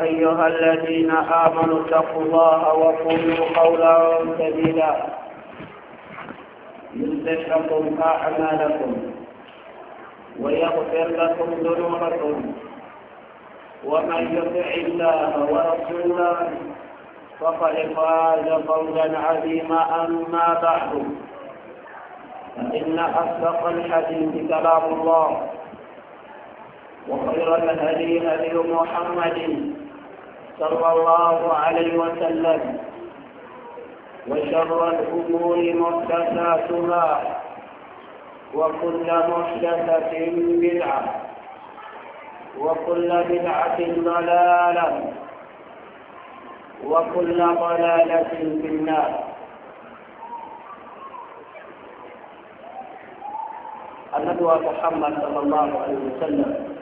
أيها الذين آمنوا اتقوا الله وقولوا قولا سديدا يصلح لكم أعمالكم ويغفر لكم ذنوبكم ومن يطع الله ورسوله فقد فاز فوزا عظيما. أما بعد فإن أصدق الحديث كلام الله وخير الهدي هدي محمد صلى الله عليه وسلم وشر الأمور محدثاتها وكل محدثة بدعة وكل بدعة ضلالة وكل ضلالة في النار. النبي محمد صلى الله عليه وسلم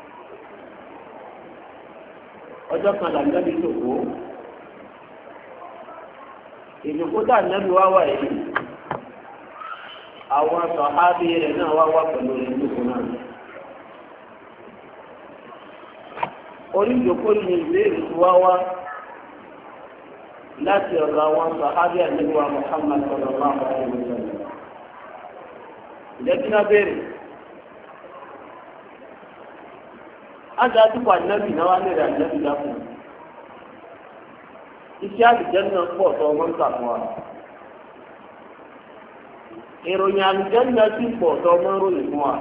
ọjọ́ kan là nẹ́bí tòkó ìdòkó tá nẹ́bí wá wà yìí àwọn sọ̀hábí rẹ̀ náà wá pẹ̀lú ìdòkó náà. orí ìdòkó ní ìbéèrè tó wá láti ọ̀dọ̀ àwọn sọ̀hábí ànẹ́bí wa Muhammad sallallahu alaihi wasallam. ìdẹ́kínà béèrè ájá àtúkọ̀ ànábì náà wá lèrè ànábì dákùn. Iṣẹ́ àlùjánnà pọ̀ tó ọmọ ń kà fún wa. Ìròyìn àlùjánnà sì pọ̀ tó ọmọ ń ròyìn fún wa.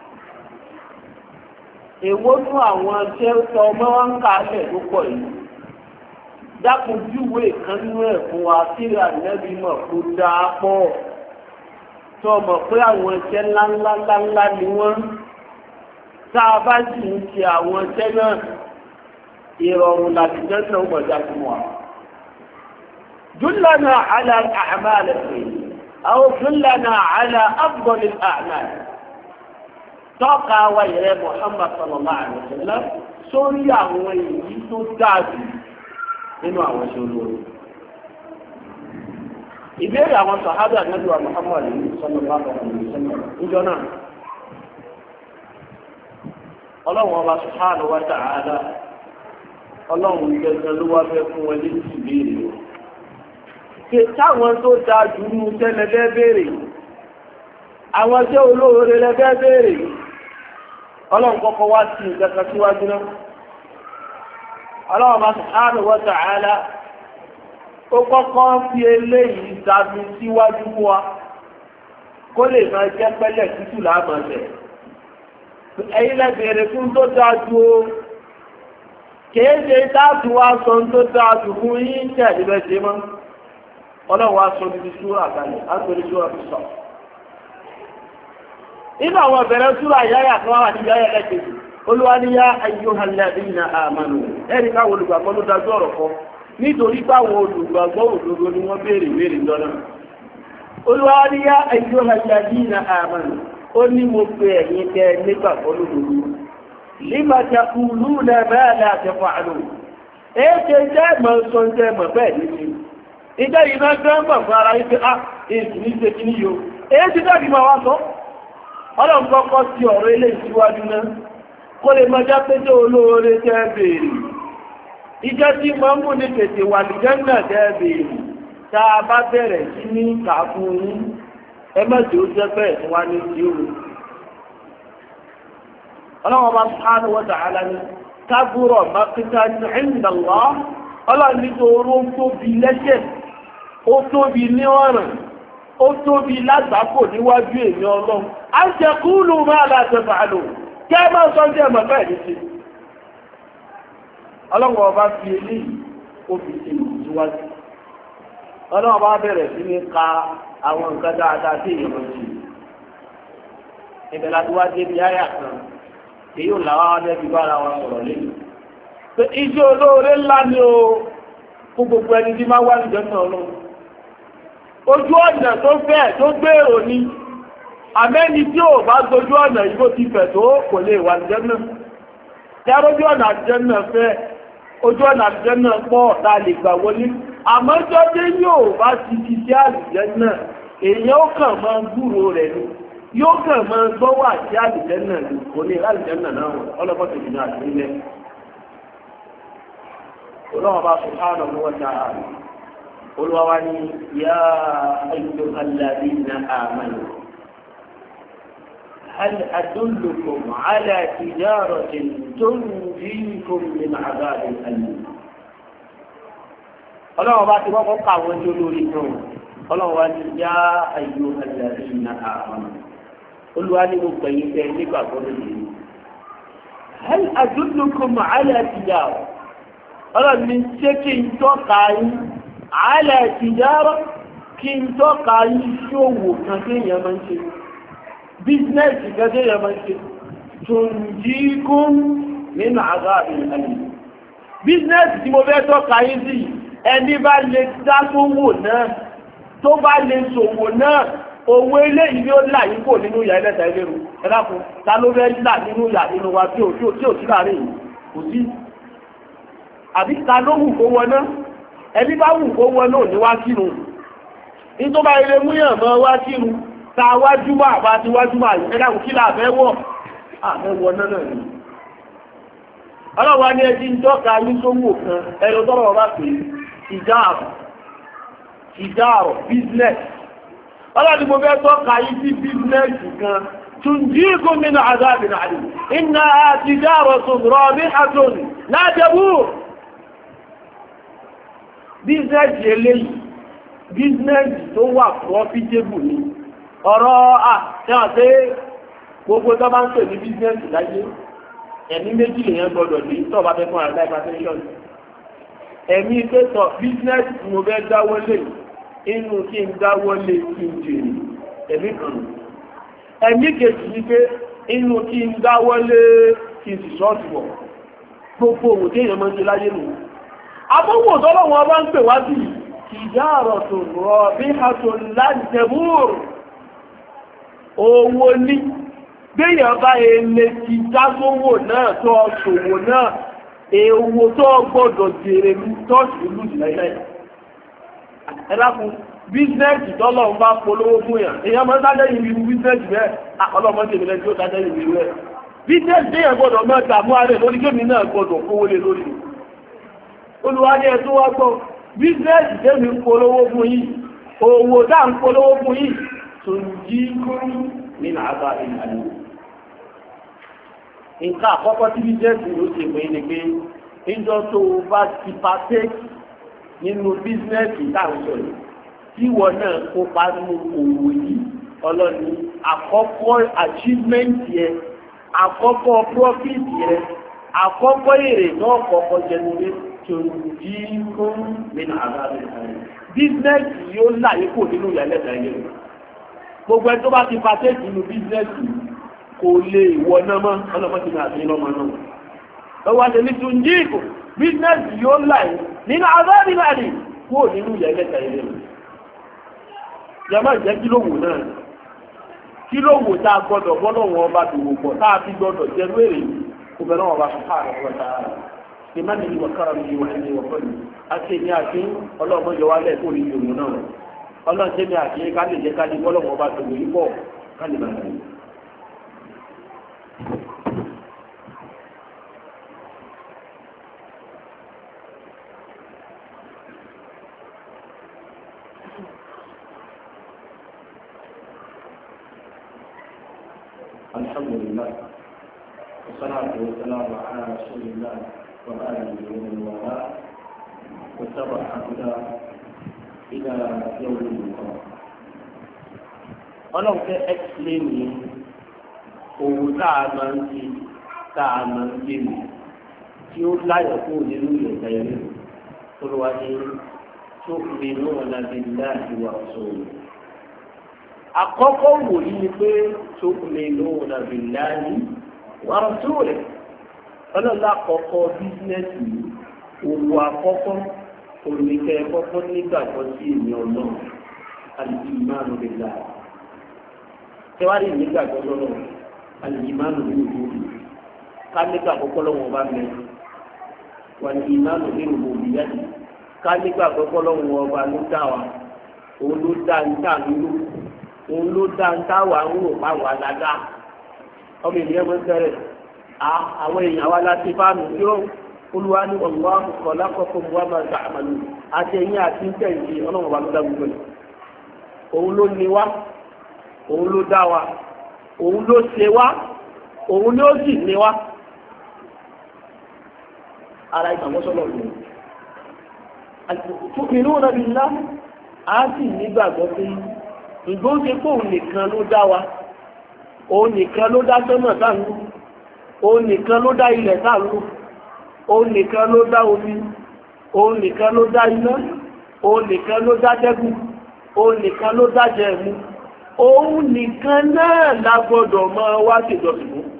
Èwo tún àwọn iṣẹ́ tó ọmọ wa ń kà lẹ̀ tó pọ̀ yìí. Dákun júwe kan nínú ẹ̀ fún wa tí ànábì mọ̀ kó dáa pọ̀. Tó mọ̀ pé àwọn iṣẹ́ ńláńlá ni wọ́n. Tá a bá sì ń ṣe àwọn iṣẹ́ náà ìrọ̀rùn láti jẹ́ náà gbọ̀dá fún wa. Dullana ala al-a'mal aw dullana ala afdal al-a'mal. Tọ́ka wa ìrẹ́ Muhammad sallallahu alaihi wasallam sórí àwọn èyí tó dáàbì nínú àwọn iṣẹ́ olóore. Ìbéèrè àwọn sàhábà Ànábì wa Muhammad sallallahu alaihi wasallam níjọ́ náà. Ọlọ́run ọba subhanahu wa ta'ala ọlọ́run gẹ́gẹ́ ló wá fẹ́ fún wọn ní ìbéèrè o. Ṣé táwọn tó dáa jù ní tẹ́lẹ̀ bẹ́ẹ̀ béèrè? Àwọn tí olóore lẹ́bẹ́ béèrè? Ọlọ́run kọ́kọ́ wá sí ìjẹta síwájú náà. Ọlọ́run ọba subhanahu wa ta'ala ó kọ́kọ́ fi eléyìí dàbí síwájú fún wa kó lè máa jẹ́ pẹ́lẹ̀ tútù láàmọ̀ọ́sẹ̀. Ẹ̀yin lẹ bèèrè fún tó dájú o, kìí ṣe dájú wá sọ tó dájú fún yín tẹ̀ níbẹ̀ ṣe mọ́. Ọlọ́run aṣọ níbi ṣúra kalẹ̀, aṣọ ní ṣúra fi sọ. Inú àwọn ìbẹ̀rẹ̀ ṣúra ìyáyà kan wà níbi ayẹ́ lẹ́kẹ̀ẹ́. Olúwa ní yá ayyuhal ladhina amanu. Ẹ̀rí káwọn olùgbàgbọ́ ló dájú ọ̀rọ̀ kan. Nítorí káwọn olùgbàgbọ́ òdodo ni wọ́n béèrè lọ́nà. Olúwa ní yá ayyuhal ladhina amanu. Ó ní mo pe ẹ̀yin tẹ nígbà fọ́lódòdó. Lima taquluna ma la taf'alun. Èéṣe jẹ́ mọ̀ sọ jẹ́ mọ̀ bẹ́ẹ̀ ní ṣe. Ìjẹ́ ìná gán mọ̀ fún ara yìí pé èsì ní ṣe kíní yóò. Èéṣe dábì máa wá sọ. Ọlọ́run kọ́kọ́ sí ọ̀rọ̀ ilé ìṣíwájú náà. Kó lè mọ jẹ́ pé jẹ́ olóore tẹ́ béèrè. Ìjẹ́ tí mọ̀ ń mú ní tètè wà ní Jánnà tẹ́ béèrè. Tá a bá bẹ̀rẹ̀ sí ní kà fún yín. Ẹmẹ́jì ó jẹ́ bẹ́ẹ̀ tí wá ní sí òun. Ọlọ́wọ́ bá subhanahu wa ta'ala ní kabura maqtan 'inda Allah. Ọlọ́run ní oró tóbi lẹ́ṣẹ̀, ó tóbi ní ọ̀ràn, ó tóbi lágbàkò níwájú èmi Ọlọ́run. A ń jẹ kúlù ma la taf'alun. Kẹ́ máa sọ jẹ́ mọ̀ bẹ́ẹ̀ ní sí. Ọlọ́wọ́ bá fi eléyìí ó fi ṣe ìwájú. Ọlọ́wọ́ bá bẹ̀rẹ̀ sí ní ka àwọn nǹkan dáadáa tí èèyàn ti ìbẹ̀ láti wá débi ayà kan èyí ò làwọn adẹ́bí bára wọn sọ̀rọ̀ lẹ́yìn pé iṣẹ́ olóore ńlá ni o fún gbogbo ẹni tí máa wá nìjọ náà lọ ojú ọ̀nà tó fẹ́ tó gbèrò ni àmẹ́ni tí ò bá dojú ọ̀nà yìí bó ti fẹ̀ tó kò lè wà nìjọ náà tí a rójú ọ̀nà àtijọ́ náà fẹ́ ojú ọ̀nà àtijọ́ náà pọ̀ tá a lè gbà wọlé àmọ́ jọ́dé yóò bá ti ti sí àlùjẹ́ náà èèyàn ó kàn máa gbúrò rẹ̀ ni yóò kàn máa gbọ́wọ́ àti àlùjẹ́ náà ni kò ní àlùjẹ́ náà náà ọlọ́pọ̀ tèmi náà sí ilẹ̀ ọlọ́run bá subhanahu wa ta'ala olúwa ní yá ayyuhal ladhina amanu hal adullukum ala tijaratin tunjikum min adhabin alim. ọlọ́run bá ti kọ́kọ́ kà wọ́n jó lórí náà ọlọ́run wá ní yá ayyuhal ladhina amanu olúwa ní mo gbẹ̀yìn tẹ nígbà gbọ́dọ̀ yìí. hal adullukum ala tijara ọlọ́run ní ṣé kí n tọ́ka yín ala tijara kí n tọ́ka yín ṣòwò kan tí èèyàn máa ń ṣe bísínẹ́sì kan tí èèyàn máa ń ṣe tunjikum min adhabin alim. bísínẹ́sì tí mo fẹ́ tọ́ka yín sí ẹni bá lè dá sówò náà tó bá lè ṣòwò náà owó eléyìí ni ó là yín kò nínú ìyá ẹlẹ́ta ẹlẹ́rú ẹlákùn ta ló fẹ́ là nínú ìyá nínú wa tí ò sí láàrin yìí kò sí. àbí ta ló wù kó wọn náà ẹni bá wù kó wọn náà ní wá kírun nítorí bá ilé múyàn mọ́ wá kírun ta wájú wà bá ti wájú wà ẹlákùn kí láàfẹ́ wọ̀ àfẹ́wọ̀ náà náà ni. ọlọ́wọ́ ní ẹjí ń tọ́ka ní sówò kan ẹ̀rọ tọ́rọ̀ bá pè ìdáàrọ̀ business. ọlọ́dún mo fẹ́ tọ́ka yí sí business kan tunjikum min adhabin alim innaha tijaratun rabihatun la tabur. business eléyìí business tó wà profitable ni ọ̀rọ̀ àtẹ́wọ̀n pé gbogbo tó bá ń pè ní business láyé ẹ̀mí méjì lèyàn gbọdọ̀ ní tó bá fẹ́ fún àrẹ hypertension. ẹ̀mí pẹ́tọ̀ business mo fẹ́ dáwọ́lé inú kí n dáwọ́lé kí n jèrè ẹ̀mí kan. ẹ̀mí kejì ní pé inú kí n dáwọ́lé kí n sì ṣọ́ọ̀tì wọ̀ gbogbo òwò tí èèyàn máa ń ṣe láyé nù. abówó tọ́lọ́wọ́n bá ń pè wá sí tijaratun rabihatun lan tabur. owó ní gbéyàn bá ilé ti dágbówò náà tó ṣòwò náà èèwò tó gbọ́dọ̀ jèrè ní tọ́ọ̀sì ìlú ìlẹ́lẹ́. ẹlákùn bísínẹ́sì tọ́lọ̀ ń bá polówó fún yàn èèyàn máa ń dájẹ́ ìlú bísínẹ́sì bẹ́ẹ̀ ọlọ́mọ tèmi lẹ́jọ́ tí ó dájẹ́ ìlú rẹ̀. bísínẹ́sì téèyàn gbọ́dọ̀ máa dààmú ààrẹ lórí kémi náà gbọ́dọ̀ kówó lé lórí. olùwárí ẹ̀ tó wá gbọ́ bísínẹ́sì tèmi ń polówó fún yìí òwò dá ń polówó fún yìí tunjikum min adhabin alim. nǹkan àkọ́kọ́ tí bíjẹ́sì ló ṣe pé ní pé ìjọ tó bá ti partake nínú bísínẹ́sì táwùjọ yìí tí wọ́n náà kópa nínú òwò yìí ọlọ́ni àkọ́kọ́ achievement yẹ àkọ́kọ́ profit yẹ àkọ́kọ́ èrè náà kọ́kọ́ jẹnulé tunjikum min adhabin alim. bísínẹ́sì yóò láyé kò nínú ìyàlẹ́ta yẹn gbogbo ẹ tó bá ti partake nínú bísínẹ́sì kò lè wọ̀ná mọ́ ọlọ́pọ̀ ti náà sí lọ́mọ náà. ọwọ́ àti ní tún jí ìkò bísínẹ́sì yóò láì nínú àbábí láàrin kúrò nínú ìyẹ̀lẹ́ta ilé rẹ̀. yàmá ìjẹ́ kí ló wò náà kí ló wò tá a gbọ́dọ̀ bọ́lọ̀ wọn bá dòwò pọ̀ tá a fi gbọ́dọ̀ jẹ lóèrè kò bẹ̀rẹ̀ wọn bá sọ fáàrọ̀ wọn tá a rà. ìmá nìyí wọ kára mi wà ní wọ́pọ̀ ni àti èmi àti ọlọ́mọ yọ wálẹ̀ kó ní ìdòwò náà ọlọ́ọ̀tẹ́mi àti ká lè jẹ́ ká ní bọ́lọ̀ wọn bá dòwò yìí pọ̀ ká lè bàtà yìí. الحمد لله والصلاة والسلام على رسول الله وآله ومن والاه واتبع هداه إلى يوم القيامة. ọlọ́run fẹ́ explain ní owó tá a máa ń ṣe tá a máa ń gbé mi tí ó láyọ̀ kó nínú ìyẹ̀tẹ̀ rẹ̀ tó ló wá ní tó fi náà lábẹ́ láti wà sóòrò. àkọ́kọ́ wò yí ni pé tó lè lóhùn nàbì láàyè wàá tó rẹ̀ ọlọ́lá àkọ́kọ́ bísínẹ́sì òwò àkọ́kọ́ olùkẹ́ kọ́kọ́ nígbàgbọ́ sí èmi ọlọ́run àlùkí ìmáàlú lè là tẹ́wárí nígbàgbọ́ lọ́rọ̀ àlùkí ìmáàlú lè lò ó ká nígbàgbọ́ kọ́lọ́wọ́n bá mẹ́ wà ní ìmáàlú lè lò ó bí yájú ká nígbàgbọ́ kọ́lọ́wọ́n ọba ló dá wa òun ló dá ń tà lóró òun ló dá ń táwà ń rò pa wà dáadáa ọmọ ènìyàn mọ́ sẹ́rẹ̀ àwọn èèyàn wa láti fáàmù yóò olúwa ní Allahu khalaqakum wa ma ta'malun àti ẹ̀yin àti ń tẹ̀sí ọlọ́run bá ló dá gbogbo ẹ̀ òun ló ní wá òun ló dá wa òun ló ṣe wá òun ló sì ní wá ara ìgbàgbọ́sọ́lọ̀ lòun tu'minuna billah á sì nígbàgbọ́ pé ìgbóhùn pé òun nìkan ló dá wa òun nìkan ló dá sọ́nà táàlú òun nìkan ló dá ilẹ̀ táàlú òun nìkan ló dá omi òun nìkan ló dá iná òun nìkan ló dá dẹ́gùn òun nìkan ló dá jẹ̀mú òun nìkan náà lágbọ́dọ̀ máa wá ṣèjọsìn fún.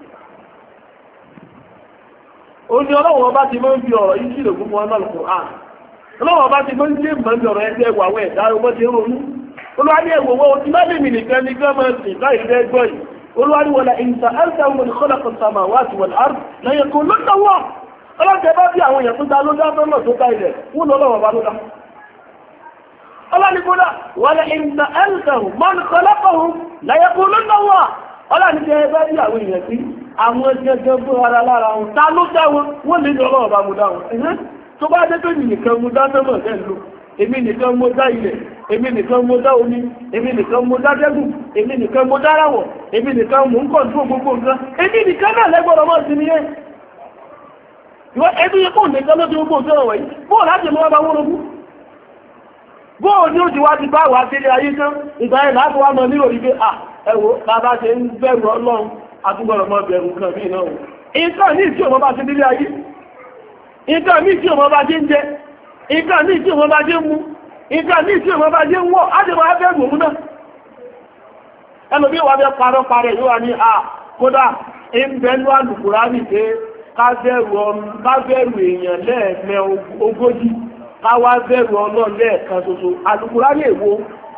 ó ní ọlọ́wọ́ bá ti máa ń fi ọ̀rọ̀ yìí sílẹ̀ fún wọn náà lọ́kùnrin àná ọlọ́wọ́ bá ti máa ń ṣe mọ́ ní ọ̀rọ̀ ẹgbẹ́ ẹwà àwọn ẹ̀dá ọmọ ti ronú olúwarí ẹ̀wọ̀ wọn ti má lèmi nìkan ní gọ́ọ̀mẹ̀ntì láì fẹ́ gbọ́ yìí olúwarí wọlé ìǹtà ẹ̀ńtà wọn khalaqa samawati wal ard la yaqulunna Allah ọlọ́jẹ́ bá bí àwọn èèyàn tó dá ló dá tọ́nà tó dá ilẹ̀ wọ́n lọ́wọ́ bá ló dá ọlọ́nìkúnlá wọlé ìǹtà ẹ̀ńtà man khalaqahum la yaqulunna Allah ọlọ́nìkẹ́ bá bí àwọn èèyàn sí àwọn gẹ́gẹ́ bó ara lára wọn ta ló dá wọn wọ́n lè ní ọlọ́wọ́ bá mú dá wọn tó bá jẹ́ pé nìkan mú dá sọ́mọ̀ tẹ́lú èmi nìkan mú dá ilẹ̀ èmi nìkan mú dá omi èmi nìkan mú dá dẹ́gùn èmi nìkan mú dá ráwọ̀ èmi nìkan mú ń kọ̀ǹtó gbogbo nǹkan èmi nìkan náà lẹ́gbọ́dọ̀ mọ́ sí nìyẹn ìwọ ẹbí yẹ kó nìkan ló ti gbogbo òṣèlú ọ̀wọ̀ yìí bóò láti mọ́ bá wọ́n ogún bóò ní ó ti wá ti bá wà sílé ayé tán ìgbà ẹ̀ láti wá mọ nílò wípé ẹ̀wọ̀ bàbá ṣe ń bẹ̀rù Ọlọ́run àtúgbọ̀rọ̀ mọ́ bẹ̀rù kan bí náà nǹkan ní ìtí òmọ́ bá ṣe nílé ayé nǹkan ní ìtí òmọ́ bá ṣe ń jẹ nǹkan ní ìtí òmọ́ bá ṣe ń mú nǹkan ní ìtí òmọ́ bá ṣe ń wọ̀ á ti máa bẹ̀rù òun náà ẹlòmí wà bẹ́ parọ́ parẹ́ yóò wà ní kódà ìbẹ̀lú Al-Kùránì pé kábẹ̀rù èèyàn lẹ́ẹ̀mẹ́ ogójì káwá bẹ̀rù Ọlọ́run lẹ́ẹ̀kan ṣoṣo Al-Kùránì èwo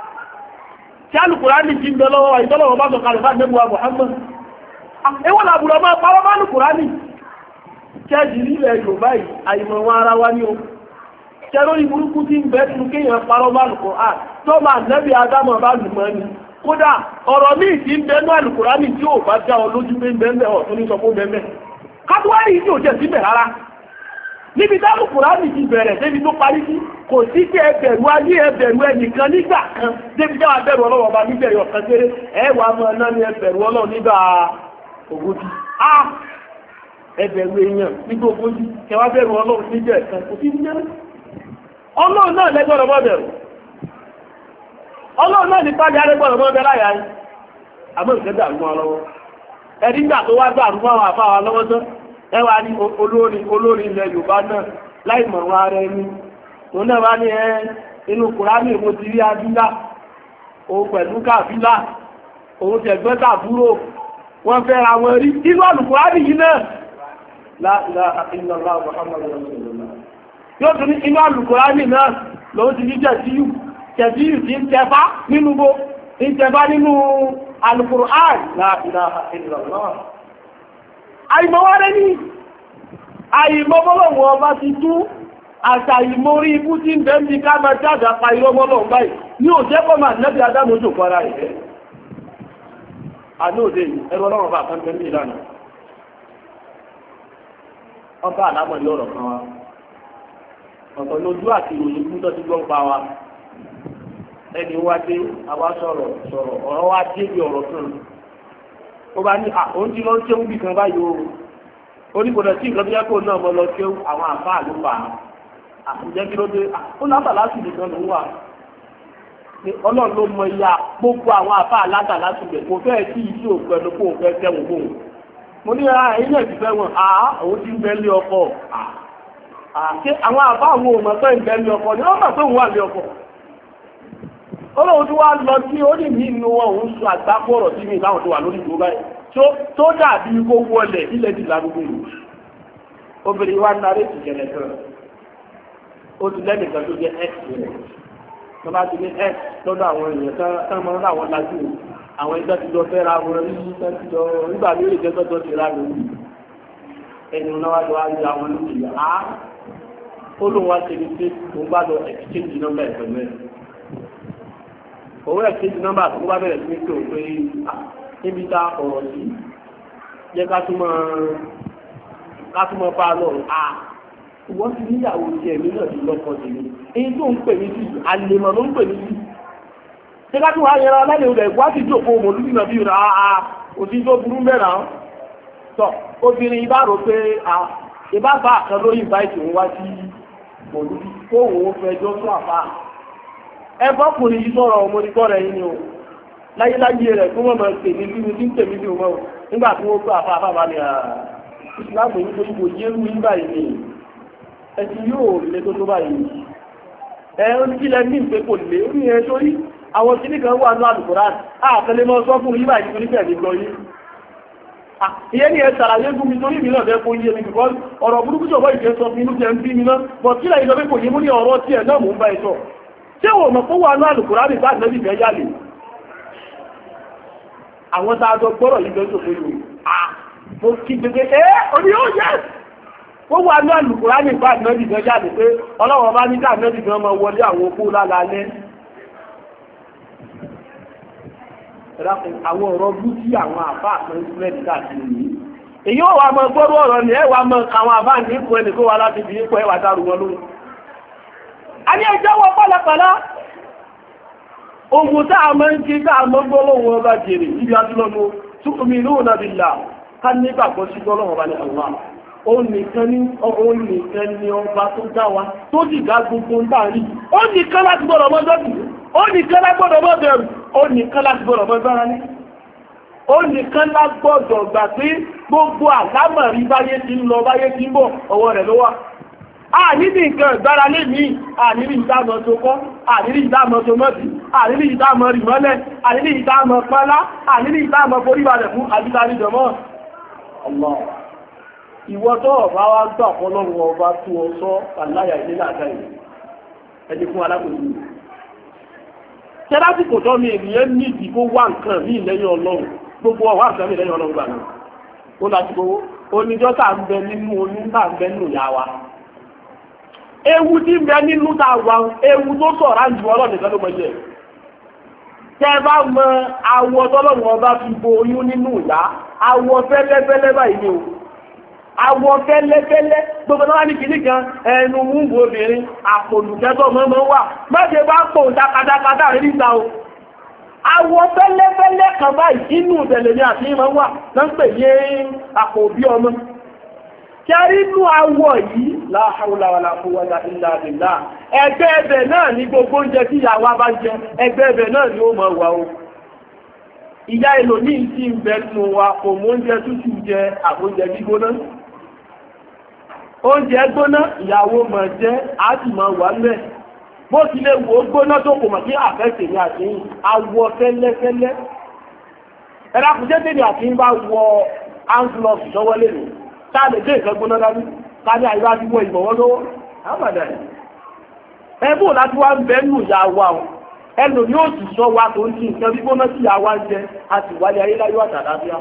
tí Al-Kùránì jí ń bẹ lọ́wọ́ ìtọ́lọ́wọ́ bá sọ̀kalẹ̀ bá nẹ́bùwà Muhammad ewọ́n làbùrọ̀ máa parọ́ bá Al-Kùránì kẹ́jì nílẹ̀ Yorùbá yìí àìmọ̀ wọn ara wá ní o kẹ́ lórí burúkú tí ń bẹ tún kéèyàn parọ́ bá Al-Kùránì tó máa nẹ́bí Ádámọ̀ bá lùmọ́ ni kódà ọ̀rọ̀ míì tí ń bẹnú Al-Kùránì tí ò bá já ọ lójú pé ń bẹ́ẹ̀ ọ̀tún ní sọ fún bẹ́ẹ̀ kátúwárì tí ò jẹ́ síbẹ̀ rárá níbi tí Al-Kùránì ti bẹ̀rẹ̀ débi tó parí sí kò sí kí ẹbẹ̀rù ayé ẹbẹ̀rù ẹnìkan nígbà kan débi tí wọ́n bẹ̀rù Ọlọ́run ọba níbẹ̀ yọ̀ kan kéré ẹwà mọ́ náà ní ẹbẹ̀rù Ọlọ́run nígbà ogójì ẹbẹ̀rù èèyàn nígbà ogójì kẹwàá bẹ̀rù Ọlọ́run nígbà ẹ̀kan kò sí ní jẹ́rẹ́ Ọlọ́run náà lẹ́gbọ́dọ̀ mọ́ bẹ̀rù Ọlọ́run náà ní pàdé arẹ́gbọ́dọ̀ mọ́ bẹ̀rẹ̀ láyà yìí àmọ́ ìfẹ́ dàrú wọn lọ́wọ́ ẹni gbà tó wá dàrú wọn àwọn àfáwà lọ́wọ́ tán ẹwà ní olórin ilẹ̀ Yorùbá náà láì mọ̀ wọn ara ẹni òun náà wá ní inú Kùránì mo ti rí abílá òun pẹ̀lú kábílá òun tẹ̀gbọ́n tàbúrò wọ́n fẹ́ ra wọn rí inú Al-Kùránì yìí náà la ilaha illallah Muhammadur Rasulullah yóò tún ní inú Al-Kùránì náà lòun ti ní jẹ̀síyù tí ń tẹfá nínú bó ń tẹfá nínú Al-Kùránì la ilaha illallah àìmọ̀wárẹ́ ní àìmọ̀bọ́lọ̀wọ̀ ọba ti tú àṣà ìmórí ibú tí ń bẹ́ ń bí ká máa jáde apá irọ́mọ́lọ̀ báyìí ní òjẹ́pọ̀ máa nẹ́bí adámójò fara ẹ̀ àlóòdè ẹ̀rọ ọlọ́run bá kan tẹ́lẹ̀ ìlànà ọba àlámọ̀lé ọ̀rọ̀ kan wa ọ̀tọ̀ lójú àti ìròyìn fún tó ti gbọ́n pa wa ẹni wá dé àwa sọ̀rọ̀ ọ̀rọ̀ wá dé bí ọ̀rọ̀ kan ó bá ní àwọn tí lọ ń ṣéwú bí kan báyìí o onígbọ̀dọ̀ tí nǹkan tó yẹ kó náà mọ́ lọ ṣéwú àwọn àfáà ló fà á ǹjẹ́ kí ló dé ó látà láti nìkan ló wà Ọlọ́run ló mọ ìyá gbogbo àwọn àfáà látà láti bẹ̀ kò fẹ́ tí ìṣe òpin ẹnu kó fẹ́ tẹ́wọ̀n fóun mo ní ara ẹ̀yìn náà ti fẹ́ wọn òun ti ń bẹ́ lé ọkọ̀ ṣé àwọn àfáà àwọn òun mọ̀ pé ń bẹ́ lé ọkọ̀ ni wọ́n mọ̀ pé òun wà lé ọkọ̀ Ọlọ́run tó wá lọ sí ó ní ní inú wọn òun sọ àgbápọ̀rọ̀ sí mi láwọn tó wà lórí ìgbó báyìí tó dàbí kó wọlẹ̀ ilẹ̀ ti lárúgbó yìí obìnrin wa narí ìjẹ̀lẹ̀ kan ó ti lẹ́nìkan tó jẹ́ x rẹ̀ tó bá ti ní x lọ́dọ̀ àwọn èèyàn tán mọ́ láwọn lajú àwọn ẹgbẹ́ ti jọ fẹ́ra wọn rí nígbà ní ìrìnjẹ́ tọ́jọ́ ti rà lórí ẹni náà wá lọ wá rí àwọn lórí ó lóun wá ṣe ní pé òun bá lọ exchange number pẹ̀lú ẹ̀ owó exchange number tó bá bẹ̀rẹ̀ sí pé òun pé níbi tá ọ̀rọ̀ sí jẹ́ ká túmọ̀ bá lọ wọ́n ti níyàwó tiẹ̀ mi náà ti lọ́kọ tèmi èyí tó ń pè mí sí àlèmọ̀ ló ń pè mí sí. ṣé ká tún wá yẹra lálẹ́ rẹ̀ wá sí ìjókòó mọ̀lúbí náà bí ra òsì tó burú mẹ́ra tọ̀ obìnrin ibà rò pé ìbá bá àkàn lórí ìbáìtì òun wá sí mọ̀lúbí kó òun fẹjọ́ fún àfà ẹgbọ́kùnrin yìí sọ̀rọ̀ ọmọdékọ́ rẹ̀ yìí ni o láyéláyé rẹ̀ tó mọ̀ máa tèmi bí mo ti ń tèmi bí mo mọ̀ nígbà tí wọ́n kó àfà ní ìsìláàmù yìí tó yíbo yérú nígbà yìí ni ẹ̀sìn yóò lè tó báyìí ó ní kílẹ̀ ní ìpé kò lè ó ní ẹ sórí àwọn kìíní kan wà ní Al-Qur'an àtẹlẹ mọ́ sọ fún yíba ìdíkò nífẹ̀ẹ́ ní gbọ́ yìí ìyẹn ni ẹ ṣàlàyé fún mi torí mi náà fẹ́ kó yé mi because ọ̀rọ̀ burúkú sọ̀rọ̀ ìjẹ́ sọ fún inú jẹ́ ń bí mi náà bọ̀ kílẹ̀ ìjọba kò yé mú ní ọ̀rọ̀ tí ẹ̀ náà mò ń bá ẹ sọ ṣé wò mọ̀ kó wà ní Al-Qur'an nígbà tí ẹ fẹ́ yálè àwọn tá a jọ gbọ́rọ̀ yìí bẹ́ẹ̀ sọ̀rọ̀ yìí mo kí gbogbo orí ó yẹ ó wà ní Al-Qur'an nígbà tí ẹ fẹ́ yálè pé Ọlọ́run bá ní ká nẹ́bì gan máa wọlé àwọn okó lálálẹ́ àwọn ọ̀rọ̀ bú sí àwọn àbá àpẹẹrẹ káàkiri yìí èyí ó wà mọ́ gbọ́rú ọ̀rọ̀ ní ẹwà mọ́ àwọn àbá ní ipò ẹni kó wà láti bí ipò ẹwà dárú wọn lóhun a ní ẹjọ́ wọ pálapàlá ohun tá a mọ́ ń kí tá a mọ́ gbọ́lọ́wọ́ ọba jèrè ibi adúlọ́nu tu'minuna billah ká nígbàgbọ́ sí gbọ́lọ́wọ́ ọba ní Allah òun nìkan ni ọba tó dá wa tó sì dá gbogbo ń bá rí ó nìkan láti gbọ́dọ̀ mọ́ dọ́kì ó nìkan láti gbọ́dọ̀ mọ́ bẹ̀rù ó nìkan láti gbọ́dọ̀ mọ́ gbára ní ó nìkan láti gbọ́dọ̀ gbà pé gbogbo àlámọ̀rí báyé ti ń lọ báyé ti ń bọ̀ ọwọ́ rẹ̀ ló wà àníbi nǹkan ìgbára lé ní àníbi ìdámọ̀ tó kọ́ àníbi ìdámọ̀ tó mọ́sí àníbi ìdámọ̀ rì mọ́lẹ̀ àníbi ìdámọ̀ pálá àníbi ìdámọ̀ foríbalẹ̀ fún àbídáríjọmọ́ Allah ìwọ tó ọba wá gbà fọ́lọ́run ọba tó ọ sọ aláyà ilé láàdáyì ẹni fún alákòóso tẹ́lásìkò tó ní ènìyàn ní ìdìbò wá nǹkan ní ìlẹ́yìn ọlọ́run gbogbo ọwọ́ àṣà ní ìlẹ́yìn ọlọ́run gbà náà ó láti gbowó oníjọ́ tá ń bẹ nínú oyún tá ń bẹ nínú ìyá wa ewu tí ń bẹ nínú tá wà ewu tó sọ̀rọ̀ àjù ọlọ́run nìkan ló mọ jẹ tẹ́ bá mọ awọ tọ́lọ́run ọba fi bo oyún nínú ìyá awọ fẹ́lẹ́fẹ́lẹ́ báyìí ni o awọ fẹ́lẹ́fẹ́lẹ́ gbogbo náà ní kìíní kan ẹnu wúwo obìnrin àpòlùkẹ́tọ̀ mọ́mọ́ wà mẹ́jẹ bá pò dákadákadá ríta o awọ fẹ́lẹ́fẹ́lẹ́ kan báyìí inú ìtẹ̀lẹ̀ ní àti ìmọ̀ wà náà ń pè ní àpò bí ọmọ kí a rí inú awọ yìí la hawla wala quwwata illa billah ẹgbẹ́ ẹbẹ̀ náà ní gbogbo oúnjẹ tí ìyàwó bá jẹ ẹgbẹ́ ẹbẹ̀ náà ni ó mọ̀ wà o ìyá ẹlòmíì tí ń bẹ nínú wa kò mú oúnjẹ tútù jẹ àbóúnjẹ gbígbóná oúnjẹ gbóná ìyàwó mọ̀ jẹ́ àti mọ̀ wà lẹ́ bó ti lè wò ó gbóná tó kò mọ̀ kí àfẹ́sẹ̀ ní àtìyìn awọ fẹ́lẹ́fẹ́lẹ́ ẹ̀rákùnjẹ́ tèmi àtìyìn bá wọ anglof sọ́wọ́lé nù tá lè dé ìfẹ́ gbóná dání ká ní àyíká ti wọ ìbọ̀wọ́ lọ́wọ́ àmàdà ẹbú láti wá ń bẹ nù ìyá wa o ẹlò ní òsì sọ wa tó ń ti nǹkan gbígbóná sí ìyá wa ń jẹ àti ìwálé ayé láyé àtàdáfíà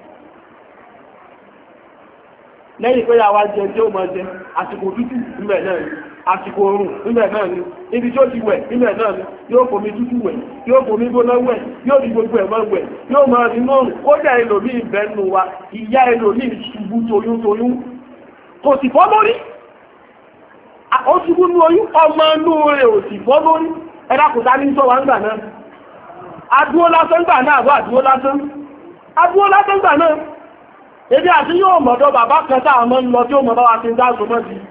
lẹ́yìn pé àwa jẹ tí ó mọ jẹ àsìkò tútù níbẹ̀ náà ni àsìkò oòrùn níbẹ̀ náà ni ibi tí ó ti wẹ̀ níbẹ̀ náà ni yóò fomi tútù wẹ̀ yóò fomi gbóná wẹ̀ yóò fi gbogbo ẹ̀mọ́ wẹ̀ yóò mọ nínú òrùn kódà ẹlòmíì ìbẹ́ nù wa ìyá ẹlòmíì ṣubú toyún kò sì fọ́ lórí ó ṣubú nú oyún ọmọ inú rẹ̀ ò sì fọ́ lórí ẹ̀dá kò sá ní sọ wa ńgbà náà adúó lásán gbà náà àbọ̀ adúó lásán gbà náà ebi àti yóò mọ̀dọ̀ bàbá kan táà mọ́ ń lọ tí ó mọ̀ bá wa ti ń dáàzọ mọ́ sí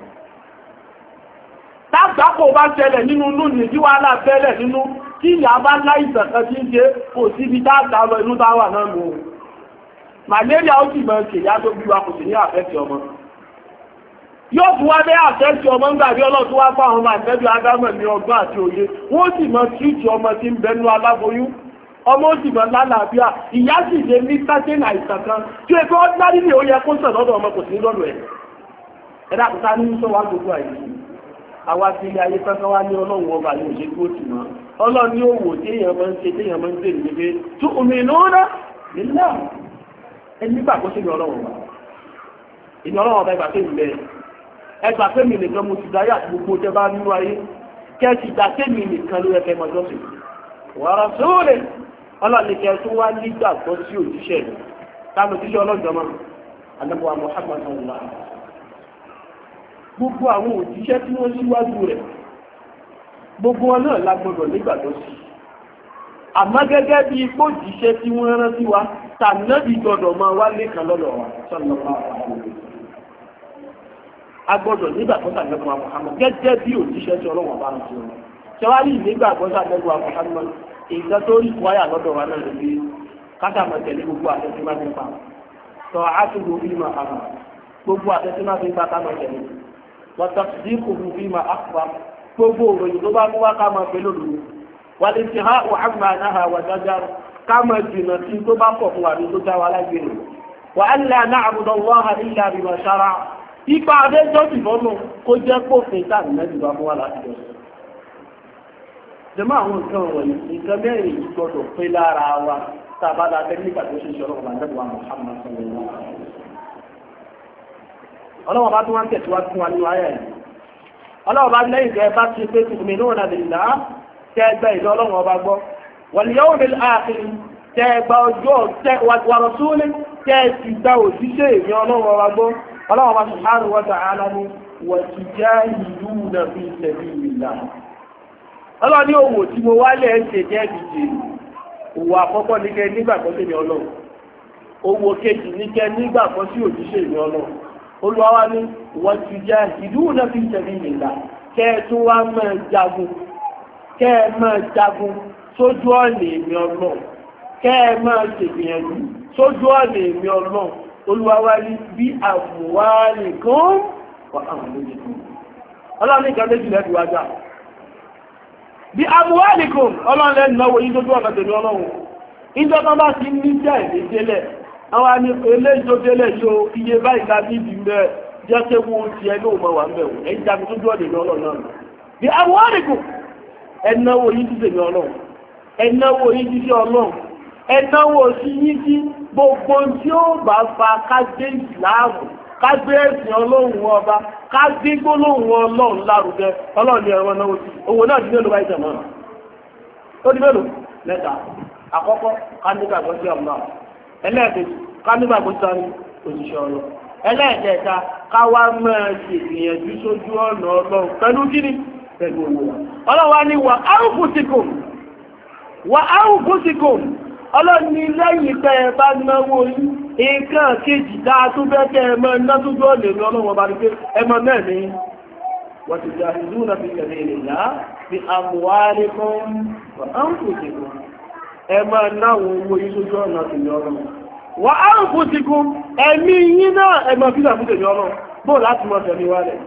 tágbàkò bá ṣẹlẹ̀ nínú lónìí tí wàhálà bẹ́lẹ̀ nínú tí ìyá bá láìsàn kan tí ń ṣe kò síbi táàgbà lọ inú táwà náà mú malaria ó sì mọ̀ ṣe ìyá tó bí wa kò sí ní àfẹ́sì ọmọ yóò tún wá bẹ́ àfẹ́sì ọmọ ń gbàgbé ọlọ́tún wá fáwọn ọmọ àtẹ́bí adámọ̀ ní ọgbọ́n àti òye wọ́n sì mọ̀ tíìtì ọmọ tí ń bẹnu aláboyún ọmọ ó sì mọ̀ lálàáfíà ìyá sì ṣe ní sátẹ́nà àìsàn kan tí ó kọ́ dárí ní ó yẹ kó sàn lọ́dọ̀ ọmọ kò sí lọ́dọ̀ ẹ̀ ẹ̀dá kò sá ní sọ wá gbogbo àìsí àwa ti ilé ayé pẹ́pẹ́ wá ní ọlọ́run ọba ní òṣèlú ó sì mọ́ ọlọ́run ní òwò téèyàn máa ń ṣe téèyàn máa ń dè ní pé tó omi lóòrá nílá ẹni nígbà kó síbi ọlọ́run ọba ìní ọlọ́run ọba ìgbà pé ìbẹ̀ ẹgbà pé mi nìkan mo ti darí àti gbogbo tẹ bá nínú ayé kẹ́ẹ̀sì ìgbà pé mi nìkan ló yẹ kẹ́ mọ́jọ́ sí wàrà sóòlè ọlọ́nìkẹ́ tó wá nígbàgbọ́ sí òjíṣẹ́ rẹ̀ táwọn òjíṣẹ́ ọlọ́jọ́mọ́ anábọ̀wá Muhammad sallallahu gbogbo àwọn òjíṣẹ́ tí wọ́n síwájú rẹ̀ gbogbo wọn náà la gbọdọ̀ nígbàgbọ́ sí àmọ́ gẹ́gẹ́ bí ipò òjíṣẹ́ tí wọ́n rán sí wa tànàbí gbọdọ̀ máa wá lẹ́kàn lọ́dọ̀ wa a gbọdọ̀ nígbàgbọ́ sàgbẹ́gbọ́ wa Muhammad gẹ́gẹ́ bí òjíṣẹ́ tí ọlọ́wọ́n bá ń ṣe wọn ṣẹwárí nígbàgbọ́ sàgbẹ́gbọ́ wa Muhammad ìgbà tó rí wáyà lọ́dọ̀ wa náà lè kátàmọ̀ tẹ̀lé gbogbo àtẹ́sí má fi pa tọ́ àtúgbò bí ma àmà gbogbo àtẹ́sí má fi pa ká máa tẹ̀lé wọ́n tàbí kò fún bí ma àkùrà gbogbo òròyìn tó bá mú wá ká máa pẹ̀lú òdòdó wà lè ti ha wà ágbà náà wà dájá ká máa jìnà tí tó bá pọ̀ fún wa ní tó já wa lágbèrè wà á lè àná àbùdó wọ́n ha nílẹ̀ àbìmọ̀ sára ipa abẹ́jọ́ ìbọnú kó jẹ́ pófin táàbì mẹ́jì bá mú wá láti jọ jẹmọ́ àwọn nǹkan wọ̀nyí nǹkan mẹ́rin yìí gbọdọ̀ pé lára wa tàbá la tẹ́lifà tó ṣe ṣọ́rọ̀ ọ̀la nẹ́bùwà Muhammad sallallahu alaihi wasallam. ọlọ́wọ́ bá tún wá ń tẹ̀síwájú fún wa nínú ayé yìí ọlọ́wọ́ bá lẹ́yìn tẹ́ bá ti pé tùkùnmí ní ọ̀nà ìlà tẹ́ gbẹ́ ìlú ọlọ́wọ́ ọba gbọ́ wal yawmil akhir tẹ́ gba ọjọ́ wa rasulih tẹ́ ti gba òṣìṣẹ́ ìyẹn ọlọ́wọ́ ọba gbọ́ ọlọ́wọ́ bá subhanahu wa ta'ala ní wa tujahiduna fi sabilillah ọlọ́wọ́ ní òwò tí mo wálẹ̀ ń ṣe jẹ́ ìdíje òwò àkọ́kọ́ ní kẹ́ nígbàgbọ́ sí ní ọlọ́run owó kejì ní kẹ́ nígbàgbọ́ sí òjíṣẹ́ ní ọlọ́run olùwàwá ní wọ́n ti jẹ́ ìdúró náà fi tẹ̀lé ìlà kẹ́ ẹ tún wá máa jagun sójú ọ̀nà èmi ọlọ́run kẹ́ ẹ máa ṣègbìyànjú sójú ọ̀nà èmi ọlọ́run olùwàwá ní bí àbùwárì kan wà àwọn méjì kan ọlọ́run ní ìkan méjì lẹ́bi wájà bí amúhálìkùn ọlọ́run lẹ́nu náwó yí tó tó ọ̀nà tèmi ọlọ́run ìjọba bá ti ní jẹ́ ìdíjẹ́lẹ̀ àwọn ní eléjọ́délẹ̀ yóò iye báyìí lábí ìdí mẹ́ jẹ́ pé wọ́n ti ẹgbẹ́ òmọ wà mẹ́wọ̀ ẹ̀yìn jagun tó jọ́ ọ̀dẹ̀ ọlọ́run náà bí amúhálìkùn ẹnáwó yí ti tèmi ọlọ́run ẹnáwó yí ti sí ọlọ́run ẹnáwó sí yí tí gbogbo tí ó bá fa kájé ìsìláàmù kágbé ẹ̀sìn ọlọ́run ọba kágbé gbólóhùn ọlọ́run lárugẹ ọlọ́run ní ẹ̀rọ náà sí owó náà di mélòó báyìí tẹ̀mọ́ ó di mélòó lẹ́ta àkọ́kọ́ kánígbàgbọ́ sí ọ̀nà ẹlẹ́ẹ̀kejì kánígbàgbọ́ sí òṣìṣẹ́ ọlọ́ ẹlẹ́ẹ̀kẹta káwá máa ṣe ìgbìyànjú sójú ọ̀nà ọlọ́run pẹ̀lú kíni pẹ̀lú owó ọlọ́run wá ní wà áwùfúsìkòm ọlọ́run ní lẹ́yìn tẹ́ ẹ bá náwó yìí nǹkan kejì dáa tó bẹ́ kẹ́ ẹmọ iná tó jọ lè ní ọlọ́wọ́ bá rí pé ẹmọ náà ní wọ́n ti jà ìlú náà fi tẹ̀lé ìrìnlá bí àmúwárí kan wọ́n á ń kò sí kan ẹmọ náwó owó yìí tó jọ ọ̀nà tèmi ọlọ́wọ́ wọ́n á ń kò sí kan ẹ̀mí yín náà ẹmọ fílà fún tèmi ọlọ́wọ́ bó láti mọ tẹ̀lé wá rẹ̀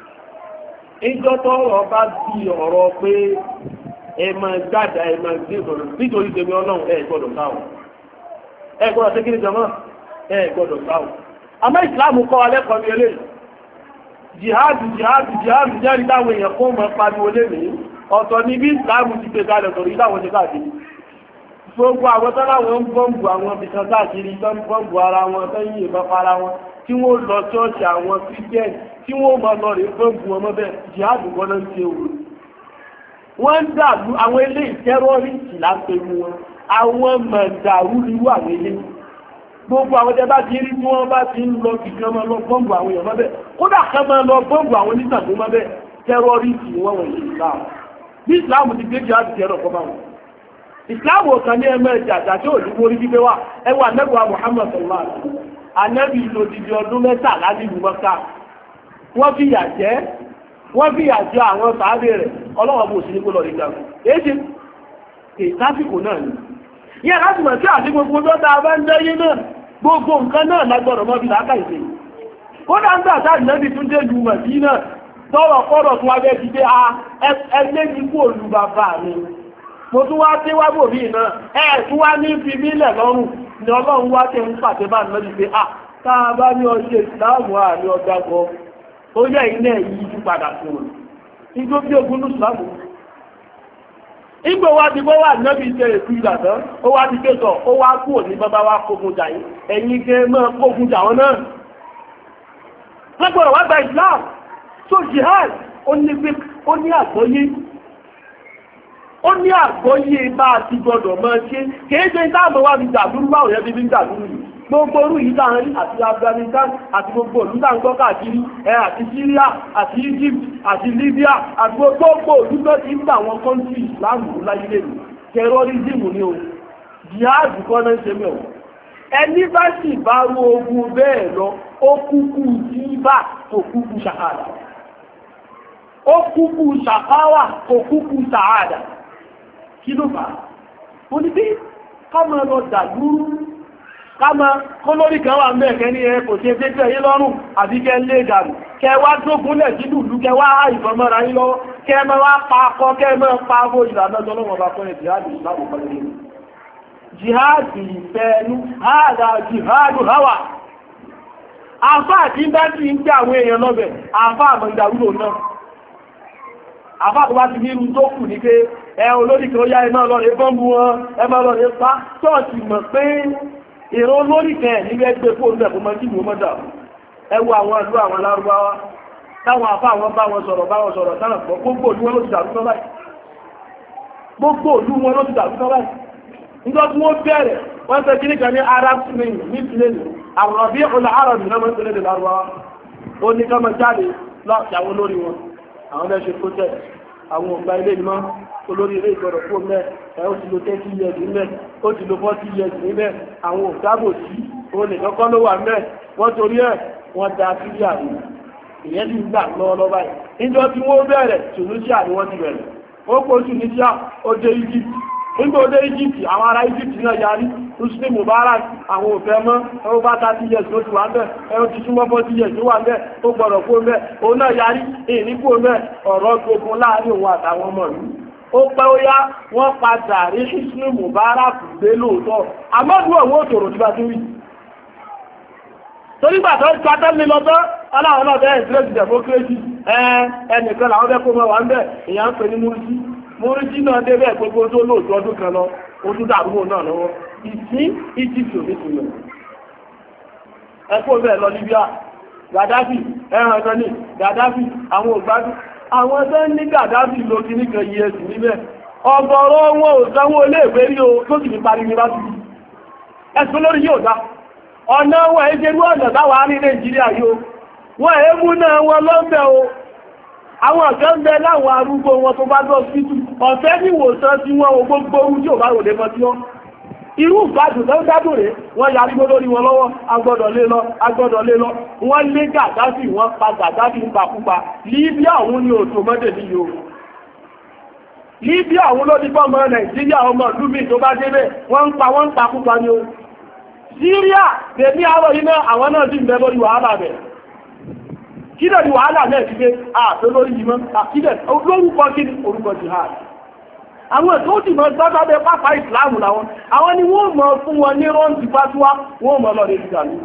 ìjọ tọrọ bá di ọ̀rọ̀ pé ẹmọ gbàdá ẹmọ gbé sọ̀rọ̀ nítorí tèmi ọlọ́wọ́ ẹ gbọ́dọ̀ sáwọn ẹ gbọ́dọ̀ tẹ́kí ní jọmọ́ ẹ gbọ́dọ̀ sáwọ̀. àmọ́ ìsìláàmù kọ́ alẹ́kọ̀ọ́ ní eléyìí jihadu jẹ́rìí táwọn èèyàn kó mọ́ pariwo lẹ́nìí ọ̀tọ̀ ní bí ìsìláàmù ti gbé kalẹ̀ sọ̀rọ̀ ìdáwọn ní káàkiri gbogbo àwọn tọ́láwọn ń bọ́ǹbù àwọn ibìkan káàkiri tó ń bọ́ǹbù ara wọn tó ń yìí bọ́ para wọn tí wọ́n lọ ṣọ́ọ̀ṣì àwọn kírísítẹ́nì tí wọ́n mọ lọ rí bọ́ǹbù wọn mọ́bẹ̀ jihadu gbọ́dọ̀ ń ṣe òru wọ́n ń dàlú àwọn eléyìí tẹ́rọ́rìsì lápẹ̀lú wọn àwọn mọ̀dàrú irú àwọn eléyìí gbogbo àwọn tẹ́ bá ti rí tí wọ́n bá ti ń lọ kìkan máa lọ bọ́ǹbù àwọn èèyàn mọ́bẹ̀ kódà kan máa lọ bọ́ǹbù àwọn onígbàgbọ́ mọ́bẹ̀ tẹ́rọ́rìsì wọ́n wọ̀nyí ìsìláàmù bí ìsìláàmù ti gbé jihadu tẹ́rọ̀ kọ́ bá wọn ìsìláàmù kan ní ẹmọ ẹjà àti òdúgbò orí gbígbé wà ẹwà nẹ́gbà Muhammad sallallahu alaihi wasallam anẹ́bí ìlòdìdì ọdún mẹ́tàlá nílùú Mẹ́kà wọ́n fi yà jẹ àwọn sàábé rẹ̀ ọlọ́wọ́ bó sí ní kó lọ rí jagun èyí kì í sásìkò náà ni yẹ́ láti mọ̀ sí àti gbogbo lọ́ta abẹ́ ń dẹ́yé náà gbogbo nǹkan náà lágbọ́dọ̀ mọ́ bí láàkà ìṣe ó dá ń gbà sáà nẹ́bí tún dé lu mọ̀sí náà tọ́rọ̀ kọ́rọ̀ tún wábẹ́ ti dé ẹgbẹ́ ní kú òlù bàbá mi mo tún wá dé wá bò mí náà tún wá ní fi mílẹ̀ lọ́rùn ni ọlọ́run wá tẹ́ ń pàtẹ́ bá nẹ́bí pé tá a bá ní ọṣẹ ìsìláàmù àní ọjà gan ó yẹ ilé yìí tún padà fún wọn igbó bí ogun ní ìsìláàmù ìgbò wá ti bọ́ wà nẹ́bí ṣe èkú ìdàtán ó wá ti ké sọ ó wá kú òní bàbá wá kógun jà yìí ẹ̀yin gẹ́ mọ́ kógun jà wọn náà lọ́gbọ̀rọ̀ wá gba Islam tó jihad ó ní àgbọ́yé bá a ti gbọdọ̀ mọ́ ṣe kìí ṣe táàmù wá fi dàdúrú báwọn yẹn bí ń dàdúrú yìí gbogbo orú yìí láàrin àti Afghanistan àti gbogbo olùdáǹgbọ́ káàkiri àti Syria àti Egypt àti Libya àti gbogbo olùdó ti ń bá àwọn kọ́ńtì Islam láyé lẹ́nu terrorism ni o jihad kọ́ náà ṣe mẹ́wọ̀ ẹni bá sì bá rú ogun bẹ́ẹ̀ lọ ó kúkú jíbà kò kúkú ṣàhádà ó kúkú ṣàkáwà kò kúkú ṣàhádà kí ló fà ó ní bí káàmà lọ dàgbúrú káàmà kólórí kan wà mẹ́ẹ̀kẹ́ ní ẹ kò ṣe tẹ́tẹ́ yí lọ́rùn àbí kẹ́ lé dànù kẹwàá dógúnlẹ̀ sí lùlú kẹwàá àìsàn mọ́ra yí lọ́wọ́ kẹ́mọ́ wá pa akọ kẹ́mọ́ pa owó ìlànà ọlọ́wọ́ bá fẹ́ jihadi ìsìláàmù pẹ̀lú jihadi ìfẹ́ẹ̀nú hádà jihadu hawa àfá àti bá ti ń jẹ́ àwọn èèyàn lọ́bẹ̀ àfá àmọ́ ìdàrúlò náà àfá tó bá ti ní irú tó kù ní pé olórí kan ó yá ẹmọ́ lọ́rẹ̀ bọ́m̀bù wọn ẹmọ́ lọ́rẹ̀ pa tọ́ọ̀tì mọ̀ pé ìran olórí kan nílé ẹgbẹ́ fóònù ẹ̀kọ́ mọ́ sí ìwò mọ́dà ẹwọ àwọn ìlú àwọn alárúbáwá táwọn àfá àwọn bá wọn sọ̀rọ̀ táwọn pọ̀ gbogbo òlú wọn ló ti dàrú tán báyìí gbogbo òlú wọn ló ti dàrú tán báyìí nígbà tí wọ́n bẹ̀rẹ̀ wọ́n tẹ́ kí ní kan ní Arab Spring ní ìpínlẹ̀ àwọn ọ̀bí ọ̀là Arab ní ọmọ ìpínlẹ̀ lárúbáwá ó ní ká máa jáde láti àwọn olórí wọn àwọn mẹ́ṣe protest àwọn ògbà ilé ìmọ́ olórí ilé ìgbọ̀rọ̀ fún mẹ́ ẹ̀ ó ti lo 30 years níbẹ̀ ó ti lo 40 years níbẹ̀ àwọn ògbàbò sí ó lè kọ́kọ́ ló wà mẹ́ wọ́n torí ẹ̀ wọ́n da Syria ní ìyẹn ti gbà lọ́wọ́lọ́wọ́ báyìí níjọ́ tí wọ́n bẹ̀rẹ̀ Tunisia ni wọ́n ti bẹ̀rẹ̀ ó kó Tunisia ó dé Egypt nígbà ó dé Egypt àwọn ará Egypt náà yarí Hosni Mubarak àwọn òfẹ́ mọ́ ẹwọ́ bá 30 years ló ti wà ń bẹ̀ ẹwọ́ ti súnmọ́ 40 years ló wà ń bẹ̀ ó gbọ́dọ̀ kó mẹ́ òun náà yarí ìníkó mẹ́ ọ̀rọ̀ gbogbo láàrin òun àtàwọn ọmọ ìlú ó pẹ́ ó yá wọ́n padà rí Hosni Mubarak gbé lóòótọ́ àmọ́dún òun ò tòrò nígbà tó rí torí gbà tó pátá lé lọ́tọ́ aláwọn náà bẹ́ẹ̀ ìsìlẹ̀sì democracy ẹnìkan làwọn bẹ́ kó mọ́ wà ń bẹ̀ èyàn ń pè ní múrísí náà débẹ̀ gbogbo tó lóòtọ́ ọdún kan lọ ojú dàrúwò náà lọ́wọ́ ìsín Egypt ò ní túnmọ̀ ẹkọ́ bẹ́ẹ̀ lọ Libya Gaddafi ẹran ọ̀tọ́ ní Gaddafi àwọn ògbádùn àwọn ẹgbẹ́ ní Gaddafi ló kí ní kan yẹ sí níbẹ̀ ọgọ́rọ̀ wọn ò sanwó iléèwé rí o tó sì ní parí ní láti ẹ̀sùn lórí yóò dá ọ̀nà wọn ẹgbẹ̀rú ọ̀nà táwà ní Nàìjíríà yóò wọ́n èémú náà wọn lọ́bẹ̀ o àwọn ọ̀fẹ́ ń bẹ láwọn arúgbó wọn tó bá lọ síjú ọ̀fẹ́ ní ìwòsàn tí wọ́n o gbogbo orú tí ò bá rò lè mọ́ tí wọ́n irú ìgbádùn tó ń dádùn rẹ̀ wọ́n yarí gbó lórí wọn lọ́wọ́ agbọ́dọ̀ lé lọ wọ́n lé Gàdáfì wọ́n pa Gàdáfì ń pakúpa Libya òun ni òtò mọ́dẹ̀ ní yóò Libya òun ló ti pọ́ mọ́ Nàìjíríà ọmọ lúmí tó bá débẹ̀ wọ́n ń pakúpa ní o Syria tèmi àwọ̀ iná àwọn náà sì ń bẹ lórí wàhálà bẹ̀ kílẹ̀ ni wàhálà náà ti gbé ààfẹ́ lórí yìí mọ́ àkílẹ̀ lórúkọ kí ní orúkọ jihad àwọn ètò òtì mọ́ gbágbábẹ́ pápá ìsìláàmù láwọn àwọn ni wọ́n mọ̀ fún wọn ní rọ́ǹtì pátúwá wọ́n mọ̀ lọ́rẹ̀ ìgbà ní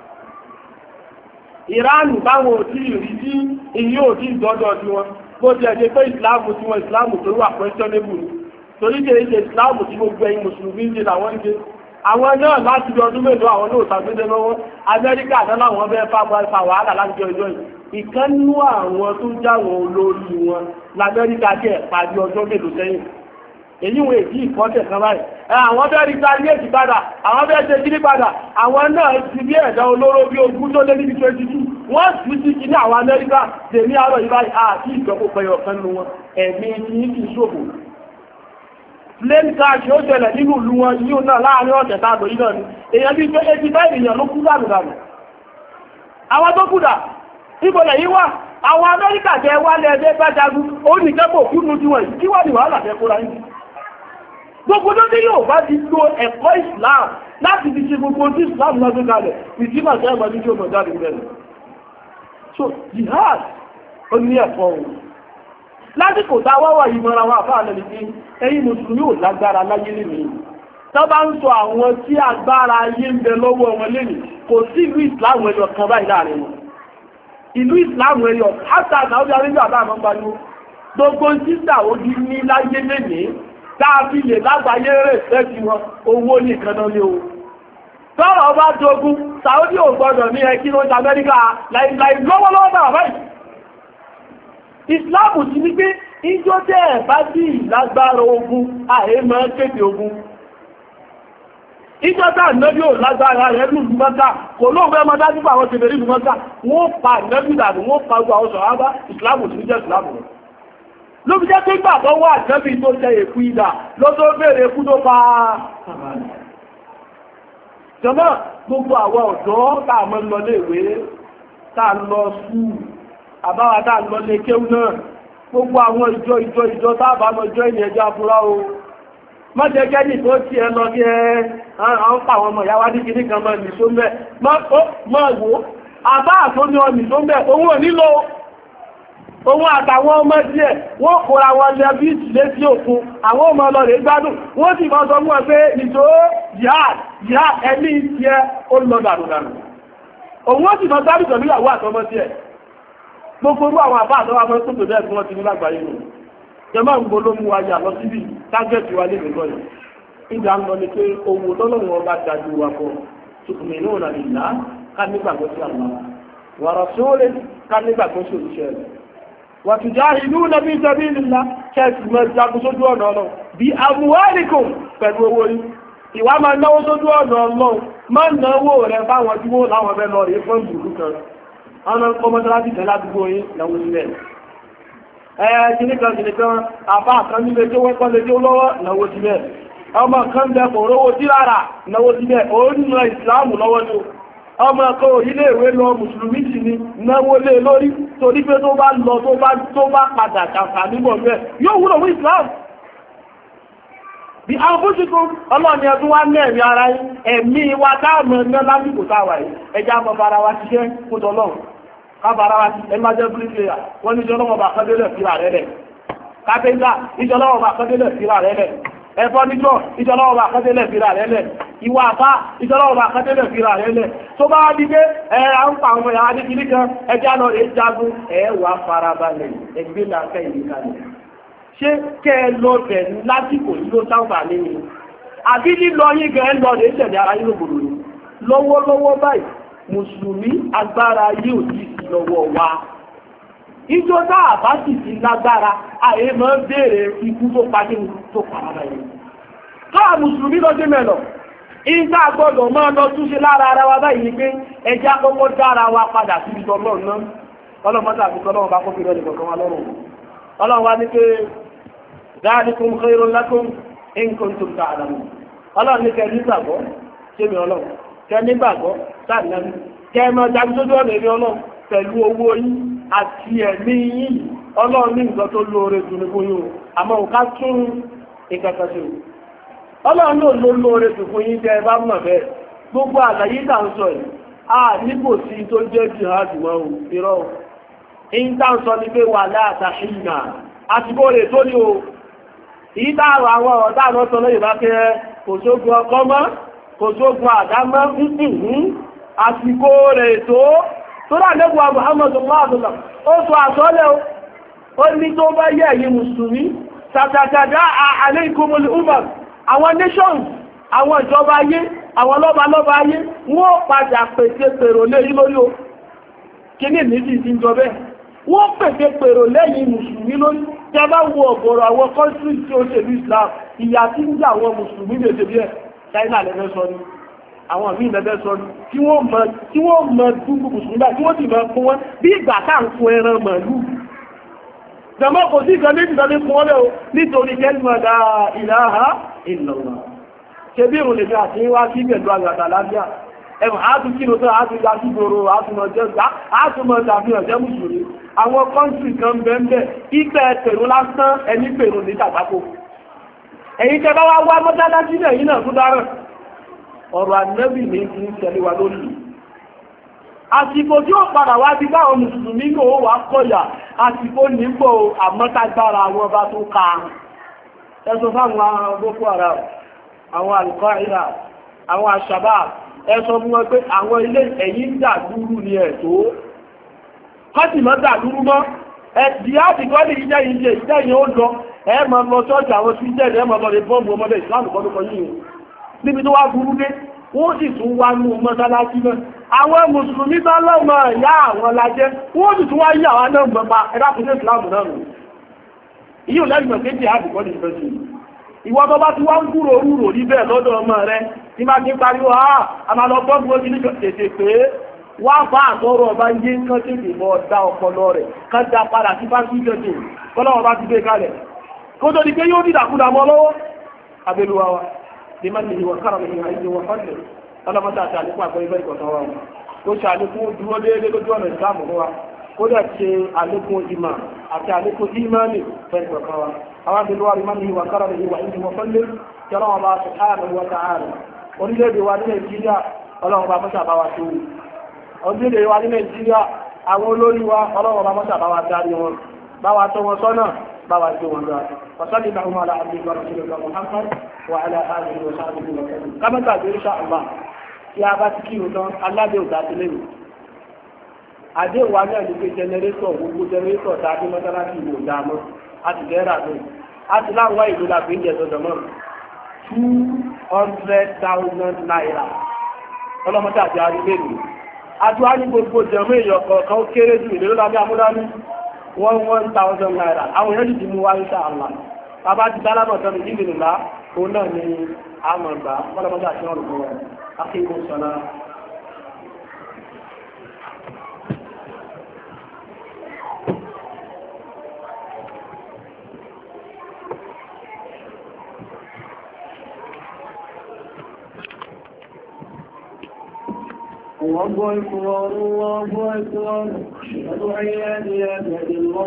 ìránù báwọn òtí ìrí tí èyí ò tí ìdọ́dọ̀ tí wọn bó ti ẹ̀jẹ̀ pé ìsìláàmù tí wọn ìsìláàmù tó wà questionable ni torí kèrè ṣe ìsìláàmù tí gbogbo ẹ̀yin mùsùlùmí ń ṣe làwọn ń ṣe àwọn náà láti bí ọdún mélòó àwọn náà tàbídé lọ́wọ́ Amẹ́ríkà náà láwọn bẹ́ẹ̀ fa wàhálà láti ọjọ́ yìí ìkánú àwọn tó jáwọn olórí wọn l'Amẹ́ríkà jẹ́ pàdé ọjọ́ mélòó sẹ́yìn èyí wọn èdí ìkọ́tẹ̀ kan báyìí àwọn bẹ́ẹ̀ rí sáyẹ́ẹ̀tì padà àwọn bẹ́ẹ̀ ṣe kiri padà àwọn náà ti bí ẹ̀dá olóró bí ogún tó lé níbi 22 wọ́n sì sí kí ní àwọn Amẹ́ríkà tèmi àárọ̀ yìí báyìí àti ìjọpọ̀ pẹ̀yọ̀ kan nínú wọn ẹ̀mí ní kì í ṣòfò plane crash ó ṣẹlẹ̀ nínú ìlú wọn yíò náà láàrin ọ̀tẹ̀ tàbí yìí náà ni èyàn bí pé 85 èèyàn ló kú dànù àwọn tó kúdà ìbọ̀lẹ̀ yìí wà àwọn Amẹ́ríkà jẹ wà lẹ́ẹ̀dẹ́ bá jagun ó ní kẹ́kọ̀ọ́ kúrú tí wọ́n kí wà ní wàhálà fẹ́ kóra yìí gbogbo tó dé yóò bá ti lo ẹ̀kọ́ Islam láti fi ṣe gbogbo tí Islam lọ́dún kalẹ̀ ìtìmọ̀ sí ẹ̀mọ̀ ní tí ó mọ̀ jáde rẹ̀ so jihad ó ní ẹ̀kọ́ ohun lásìkò táwọ́wọ́ ìmọ̀ra wọn àfáà lẹ́ni pé ẹ̀yin mùsùlùmí ò lágbára láyé lè ní tó bá ń sọ àwọn tí agbára ayé ń bẹ lọ́wọ́ wọn lẹ́nì kò sí ìlú ìsìláàmù ẹyọ kan báyìí láàrin wọn ìlú ìsìláàmù ẹyọ hátà Saudi Arabia bá àmọ́ gbáyé gbogbo títà ojú ní láyé lẹ́nì dáàbí lè lágbàáyé rẹ̀ fẹ́ẹ̀kì wọn owó nìkan náà ní o tọ́rọ̀ bá dogun Saudi ò gbọdọ̀ ní ẹkí ló ń Amẹ́ríkà láìláì lọ́wọ́lọ́wọ́ bàbá báyìí Ìsìláàmù ti ní pé ìjọ tẹ́ ẹ̀ bá bí ìlágbára ogun àìmọ́ kéde ogun. ìjọba ànábì ò lágbára rẹ̀ lùlù Mẹ́kà kò lóògbé ọmọ dájú pé àwọn ti bẹ̀rẹ̀ ìlú Mẹ́kà wọ́n pa ànábì dànù wọ́n pa gbogbo àwọn sọ̀rọ̀ ìsìlámù tí ń jẹ́ ìsìlámù rẹ̀ ló fi jẹ́ pé gbà tó wà ànábì tó tẹ èkú ìdà ló tó bèèrè èkú tó pa jọmọ́ gbogbo àwọn ọ̀dọ́ tá a mọ́ lọ léèwé tá a lọ sùúrù àbáwá tá a lọ lé kéwú náà gbogbo àwọn ìjọ tá a bá lọ jọ ìní ẹja fúra o mọ́jẹ́ kẹ́ni tó tí ẹ lọ bí ẹ àwọn pa àwọn ọmọ ìyáwá ní kìíní kan mọ́ ìlú tó mẹ́ mọ́ ìwò àbá àtúnní ọmọ ìlú tó mẹ́ òun ò nílò òun àtàwọn ọmọ díẹ̀ wọ́n kóra wọn lẹ bí ìtìlé sí òkun àwọn ọmọ ọlọ́rẹ̀ gbádùn wọ́n sì máa sọ mú ẹ pé ìjọ jihad ẹni tí ẹ ó lọ dànùdànù òun ó sì máa dábì pẹ̀lú ìyàwó àtọmọ díẹ̀ gbogbo orú àwọn àbá àtọwà mọ́ tó bẹ̀rẹ̀ tí wọ́n ti ní lágbàáyé nù jẹmọ́ ń gbolo mú wáyà lọ síbi tágẹ́ẹ̀tì wa lè gbọ́ yìí ìjà ń lọ ní pé owó lọ́lọ́run ọba dájú wa kọ tùkùnmí náà nà nílá ká nígbàgbọ́ sí àwọn wàrà sóòlè ká nígbàgbọ́ sí òṣìṣẹ́ rẹ̀ wàtùjá ìlú nàbí ìjọbí ìlúlá kẹsì mọ́ jagun sójú ọ̀nà ọlọ́run bí amúhálìkùn pẹ̀lú owó yìí ìwà máa náwó sójú ọ̀nà ọlọ́run máa náwó rẹ̀ báwọn tí wọ́n láwọn fẹ́ lọ rí fún ìlú kan ọ̀nà kọmọdúnláti tẹ̀lá àdúgbò yìí náwó sílẹ̀ kìnnìkan àbá kan nílé tí wọ́n kọ́lé tí ó lọ́wọ́ náwó sílẹ̀ ọmọ kan bẹ kò rówó tí rárá náwó sílẹ̀ ó nínú ìsìláàmù lọ́wọ́ ní ọmọ ẹ̀kọ́ ilé ìwé lọ mùsùlùmí sì ni náwó lé lórí torí pé tó bá lọ tó bá padà kàkà nígbọ̀ mẹ́ yóò wúlò fún Islam bí àwọn bóṣùkú ọlọ́ni ẹdún wá mẹ́rin ara ẹ̀mí wa táàmù ẹ̀mẹ́ lásìkò táwà yìí ẹjá mọ́ bára wa ṣiṣẹ́ kó tọ́lọ́run ká bára wa ṣiṣẹ́ ẹmájẹ́ bíríkìlẹ̀ wọ́n ní ìjọlọ́wọ́ bá kọ́délẹ̀ fíra rẹ̀ lẹ̀ kápẹ́ńtà ìjọlọ́wọ́ bá kọ́délẹ̀ fíra rẹ̀ lẹ̀ ẹ̀fọ́ níjọ́ ìjọlọ́wọ́ bá kọ́délẹ̀ fíra rẹ̀ lẹ̀ ìwà àfá ìjọlọ́wọ́ bá kọ́délẹ̀ fíra rẹ̀ lẹ̀ tó bá wá dígbé à ń pa àwọn ìyàwó adékìrí kan ẹjá lọ rẹ̀ jagun ẹ̀wà farabalẹ̀ ẹgbẹ́ làkẹ́ ìlú kalẹ̀ ṣé kẹ́ ẹ lọ bẹ̀ lásìkò yìí ló sáǹfà nínú àbí lílọ yín gan ẹ lọ rẹ̀ ṣẹ̀dẹ̀ ara yín lòbòrò ni lọ́wọ́lọ́wọ́ báyìí mùsùlùmí agbára yóò ti sí lọ́wọ́ wa ìjọ táà bá sì ti lágbára àyè máa ń béèrè ikú tó pàdé tó pàdé yìí káà mùsùlùmí lọ́jọ́ mẹ́lọ̀ ìta gbọ́dọ̀ máa lọ túnṣe lára ara wa báyìí ni pé ẹjá kọ́kọ́ dára wa padà sí ibi tọ́lọ́run náà ọlọ́mọdé àti tọ́lọ́run bá kó fi lọ́dẹ̀ kọ̀ọ̀kan wa lọ́rùn ọlọ́run wa ní pé dáadékun khairun lakum in kuntum ta'lamun ọlọ́run ní kẹ́ nígbàgbọ́ sẹ́mi ọlọ́run kẹ́ nígbàgbọ́ sáàdínàmí kẹ́ mọ́ dágbójú ọ̀nà èmi ọlọ́run pẹ̀lú owó yín àti ẹ̀mí yín ọlọ́run ní nǹkan tó lóore jù ní fún yín àmọ́ òká tún ìkàkàṣe ọlọ́run náà ló lóore jù fún yín jẹ́ bá mọ̀ bẹ́ẹ̀ gbogbo àlàyé tà ń sọ yìí nípò sí tó jẹ́ jihad mọ́ o irọ́ èyí tá ń sọ ní pé wà láàtàṣínà àsìkò rẹ̀ tó ní o èyí tá àwọn ọ̀dá àwọn sọ lóyìn bá kẹ́ kò sógun ọkọ́ mọ́ kò sógun àdámọ́ àsìkò rẹ̀ tó rà lẹ́gbàá Muhammadu maadùlá ó sọ àsọ́lẹ̀ ó ní tó bá yẹ ẹ̀yin mùsùlùmí tàtàtàdá alaykumul umam àwọn nations àwọn ìjọba ayé àwọn lọ́balọ́ba ayé wọ́n padà pèsè pèrò lẹ́yìn lórí o kíní níbi ìjọ bẹ́ẹ̀ wọ́n pèsè pèrò lẹ́yìn mùsùlùmí lórí tí a bá wo ọ̀gọ̀rọ̀ àwọn kọ́ńtírì tí ó ṣèlú Islam ìyà tí ń jà àwọn mùsùlùmí lè ṣe bí ẹ̀ China lẹ́fẹ́ sọ ni àwọn míì lẹ́fẹ́ sọ ni tí wọ́n mọ dúdú mùsùlùmí báyìí tí wọ́n sì mọ fún wọn bí ìgbà tá à ń fún ẹran màálù jọmọ́ kò sí ìkan méjì lọ́dún fún ọlẹ́ o nítorí kẹ́lìmọ̀dá ilaha illallah ṣe bí ìrùn lè fi àti wá sí pẹ̀lú àgbàtà lábíà ẹ̀mọ̀ àátún kí ló tọ́ àátún ya sí gbòòrò àátúnmọ̀ ṣàfihàn jẹ́ mùsùlùmí àwọn kọ́ńtì kan bẹ́ẹ̀ ìpẹ́ pèrò lásán ẹni pèrò ní tàbákò ẹ̀yin tẹ́ bá wá wá mọ́tálásí náà yìí náà tó dáràn ọ̀rọ̀ ànẹ́bì ní ti ń tẹ̀lé wa lórí àsìkò tí ó padà wá bí báwọn mùsùlùmí kò wá kọ̀yà àsìkò nígbò àmọ́tagbára àwọn bá tó ká ẹsọ fáwọn Boko Haram àwọn Al-Qaeda àwọn Al-Shabaab ẹsọ fún wọn pé àwọn ilé ẹ̀yìn dàdúrú ní ẹ̀tọ́ kọ́tì mọ́ dàdúrú mọ́ ẹ̀dì àtìkọ́ lè jẹ́ ìjẹ́ ìjẹ́yìn ó lọ ẹ̀mọ̀ lọ sọ́ọ̀tì àwọn tí jẹ́ ẹ̀mọ̀ lọ lè bọ́ọ̀mù ọmọdé ìsìláàmù kọ́lùkọ́ yìí níbi tó wá burú dé wọ́n sì tún wá ní mọ́sálásí náà àwọn mùsùlùmí tọ́lọ́mọ ìyá àwọn lajẹ́ wọ́n sì tún wá yí àwọn náà gbọ́pa ẹ̀dàkùnrin ìsìláàmù náà nù ìyí ò lẹ́gbẹ̀ẹ́ méjì àdìkọ́ ní ìfẹ́ sí ìwọ tó bá ti wá ń kúrò rúrò níbẹ̀ lọ́dọ̀ ọmọ rẹ tí máa ti pariwo a máa lọ bọ́ọ̀dù ó ti ní tètè pé wá bá àtọ́rọ̀ ọba yé kán tètè mọ́ dá ọpọlọ rẹ̀ kán dá padà sí bá ń tètè kọ́lọ́wọ́ bá ti gbé kalẹ̀ kó tó di pé yóò dìdàkúdà mọ́ lọ́wọ́ abẹ́lúwa wa ní má nìyí wọn kára nìyí àìyí wọn fọ́lẹ̀ ọlọ́mọdé àti àlékún àgbọ̀ ibẹ̀ ìkọ̀tọ̀ wa kó ṣe àlékún dúró déédéé lójú ọ̀nà ìsìlámù wa kó dẹ̀ ṣe àlékún ìmọ̀ àti àlékún ìmánì fẹ́ ìkọ̀tọ̀ wa àwọn abẹ́lúwa ní má nìyí wọn kára nìyí àìyí wọn fọ́lẹ̀ kí ọlọ́wọ́n bá subhanahu wa ta'ala orílẹ̀-èdè wa ní Nàìjíríà ọlọ́wọ́n bá mọ́ṣà bá wa tó orílẹ̀-èdè wa ní Nàìjíríà àwọn olórí wa ọlọ́wọ́n bá mọ́ṣà bá wa darí wọn bá wa tọ́ wọn sọ́nà báwa jẹ́ wọn lọ́wọ́ وصل اللهم على عبدك ورسولك محمد وعلى اله وصحبه وسلم كما قال ان شاء الله يا باتكي ودون الله دے ọ̀dà tele mi ade wa na ni pé generator gbogbo generator ta di mọ́sálásí ìlú ọ̀dà mọ́ àti gẹ́rà tó àti láwọn ìlú la fi ń jẹ tọ́jọ́ mọ́ 200,000 naira ọlọ́mọdé àti arílẹ̀ mi àti wá ní gbogbo jẹ̀mọ́ èèyàn kọ̀ọ̀kan ó kéré jù ìlú lábí amúdání 1,000 naira àwọn èèyàn jìdí mú wá ń ṣá àmà bàbá ti dálábọ̀ tọ́lù ní ìlú ńlá òun náà ni àmọ̀gbà ọlọ́mọdé àti ọ̀rùn fún wọn akéwò sọ́lá الله أكبر الله أكبر أشهد أن لا إله إلا الله